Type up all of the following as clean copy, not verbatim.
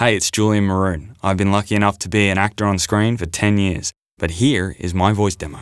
Hey, it's Julian Maroon. I've been lucky enough to be an actor on screen for 10 years, but here is my voice demo.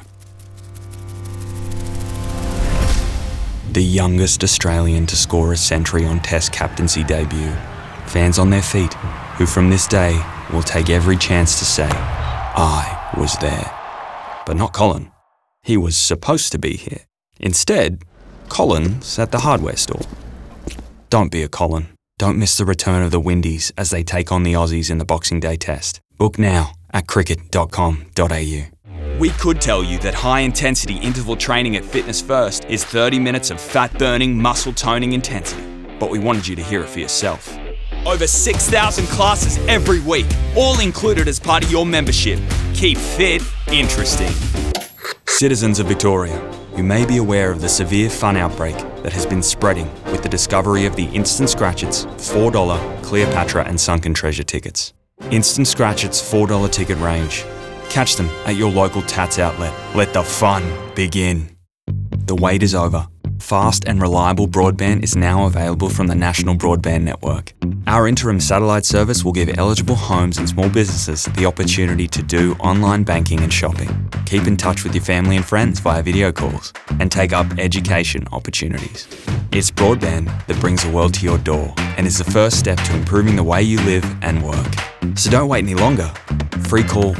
The youngest Australian to score a century on Test captaincy debut. Fans on their feet, who from this day will take every chance to say, I was there. But not Colin. He was supposed to be here. Instead, Colin's at the hardware store. Don't be a Colin. Don't miss the return of the Windies as they take on the Aussies in the Boxing Day Test. Book now at cricket.com.au. We could tell you that high-intensity interval training at Fitness First is 30 minutes of fat-burning, muscle-toning intensity, but we wanted you to hear it for yourself. Over 6,000 classes every week, all included as part of your membership. Keep fit interesting. Citizens of Victoria, you may be aware of the severe fun outbreak that has been spreading with the discovery of the Instant Scratchits $4 Cleopatra and Sunken Treasure tickets. Instant Scratchits $4 ticket range. Catch them at your local Tats outlet. Let the fun begin. The wait is over. Fast and reliable broadband is now available from the National Broadband Network. Our interim satellite service will give eligible homes and small businesses the opportunity to do online banking and shopping, keep in touch with your family and friends via video calls, and take up education opportunities. It's broadband that brings the world to your door and is the first step to improving the way you live and work. So don't wait any longer. Free call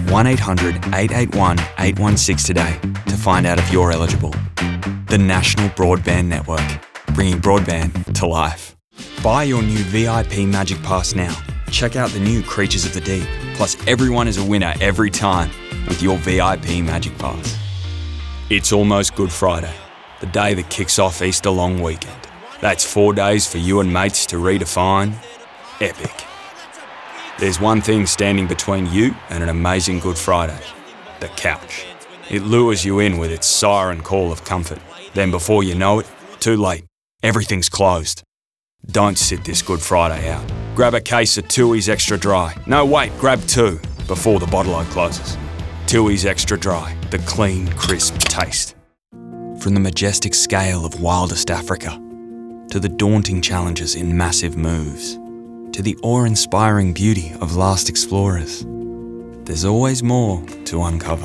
1-800-881-816 today to find out if you're eligible. The National Broadband Network, bringing broadband to life. Buy your new VIP Magic Pass now. Check out the new Creatures of the Deep. Plus, everyone is a winner every time with your VIP Magic Pass. It's almost Good Friday, the day that kicks off Easter long weekend. That's 4 days for you and mates to redefine epic. There's one thing standing between you and an amazing Good Friday: the couch. It lures you in with its siren call of comfort. Then before you know it, too late. Everything's closed. Don't sit this Good Friday out. Grab a case of Tooheys Extra Dry. No, wait, grab 2 before the bottle closes. Tooheys Extra Dry, the clean, crisp taste. From the majestic scale of wildest Africa, to the daunting challenges in massive moves, to the awe-inspiring beauty of last explorers, there's always more to uncover.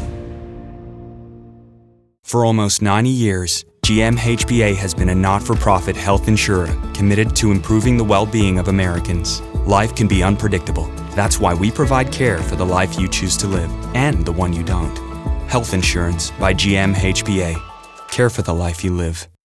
For almost 90 years, GMHBA has been a not-for-profit health insurer committed to improving the well-being of Americans. Life can be unpredictable. That's why we provide care for the life you choose to live and the one you don't. Health insurance by GMHBA. Care for the life you live.